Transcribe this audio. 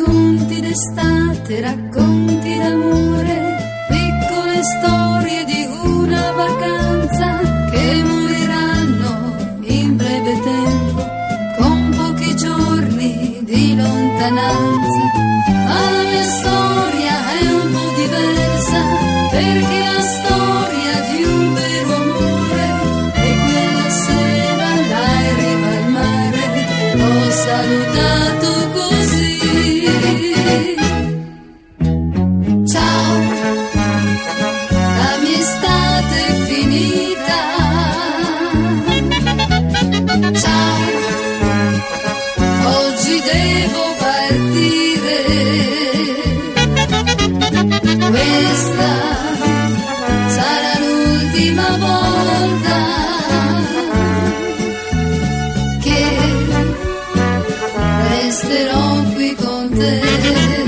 racconti d'estate, racconti d'amore, piccole storie di una vacanza che moriranno in breve tempo, con pochi giorni di lontananza. Ma la mia storia è un po' diversa, perché la storia di un vero amore, e quella sera là in riva al mare l'ho salutato così. Ciao, la mia estate è finita. Ciao, oggi devo partire. Questa sarà l'ultima volta che resterò qui con te.